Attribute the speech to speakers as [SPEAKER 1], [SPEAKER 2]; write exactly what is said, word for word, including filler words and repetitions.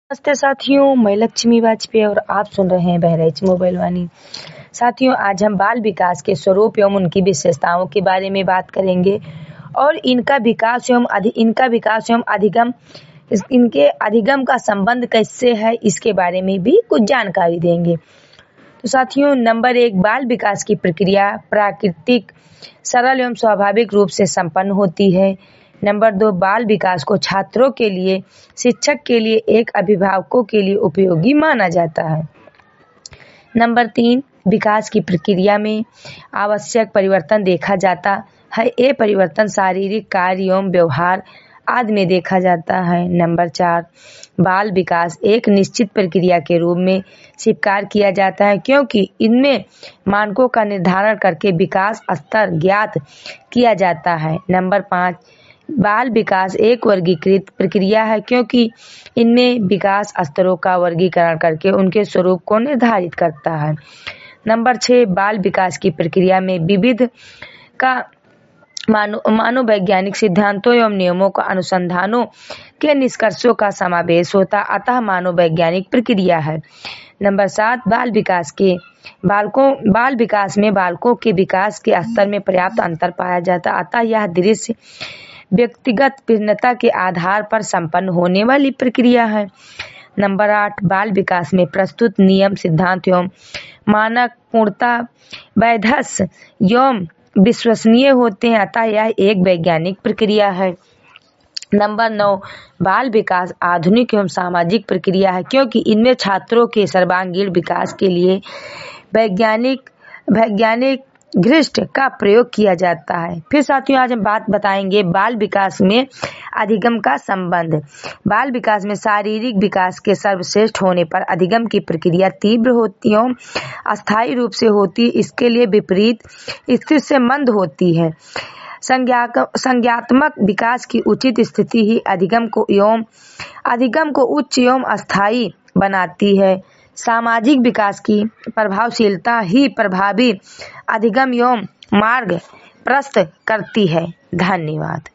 [SPEAKER 1] नमस्ते साथियों, मैं लक्ष्मी वाजपेयी और आप सुन रहे हैं बहराइच मोबाइल वाणी। साथियों, आज हम बाल विकास के स्वरूप एवं उनकी विशेषताओं के बारे में बात करेंगे और इनका विकास एवं अधि इनका विकास एवं अधिगम इस, इनके अधिगम का संबंध कैसे है, इसके बारे में भी कुछ जानकारी देंगे। तो साथियों, नंबर एक, बाल विकास की प्रक्रिया प्राकृतिक, सरल एवं स्वाभाविक रूप से संपन्न होती है। नंबर दो, बाल विकास को छात्रों के लिए, शिक्षक के लिए, एक अभिभावकों के लिए उपयोगी माना जाता है। नंबर तीन, विकास की प्रक्रिया में आवश्यक परिवर्तन देखा जाता है। ये परिवर्तन शारीरिक कार्य एवं व्यवहार आदि में देखा जाता है। नंबर चार, बाल विकास एक निश्चित प्रक्रिया के रूप में स्वीकार किया जाता है, क्योंकि इनमें मानकों का निर्धारण करके विकास स्तर ज्ञात किया जाता है। नंबर पाँच, बाल विकास एक वर्गीकृत प्रक्रिया है, क्योंकि इनमें विकास स्तरों का वर्गीकरण करके उनके स्वरूप को निर्धारित करता है। नंबर छः, बाल विकास की प्रक्रिया में विविध का मानो मानोवैज्ञानिक सिद्धांतों एवं नियमों का अनुसंधानों के निष्कर्षों का समावेश होता, अतः मानोवैज्ञानिक प्रक्रिया है। नंबर सात, बाल विकास के बालकों बाल विकास में बालकों के विकास के स्तर में पर्याप्त अंतर पाया जाता, अतः यह दृश्य व्यक्तिगत भिन्नता के आधार पर संपन्न होने वाली प्रक्रिया है। नंबर आठ, बाल विकास में प्रस्तुत नियम, सिद्धांत एवं मानक पूर्णतः वैधस एवं विश्वसनीय होते हैं, अतः यह एक वैज्ञानिक प्रक्रिया है। नंबर नौ, बाल विकास आधुनिक एवं सामाजिक प्रक्रिया है, क्योंकि इनमें छात्रों के सर्वांगीण विकास के लिए वैज्ञानिक वैज्ञानिक दृष्टि का प्रयोग किया जाता है। फिर साथियों, आज हम बात बताएंगे बाल विकास में अधिगम का संबंध। बाल विकास में शारीरिक विकास के सर्वश्रेष्ठ होने पर अधिगम की प्रक्रिया तीव्र होती एवं अस्थायी रूप से होती, इसके लिए विपरीत स्थिति से मंद होती है। संज्ञात्मक विकास की उचित स्थिति ही अधिगम को एवं अधिगम को उच्च एवं अस्थायी बनाती है। सामाजिक विकास की प्रभावशीलता ही प्रभावी अधिगम एवं मार्ग प्रशस्त करती है। धन्यवाद।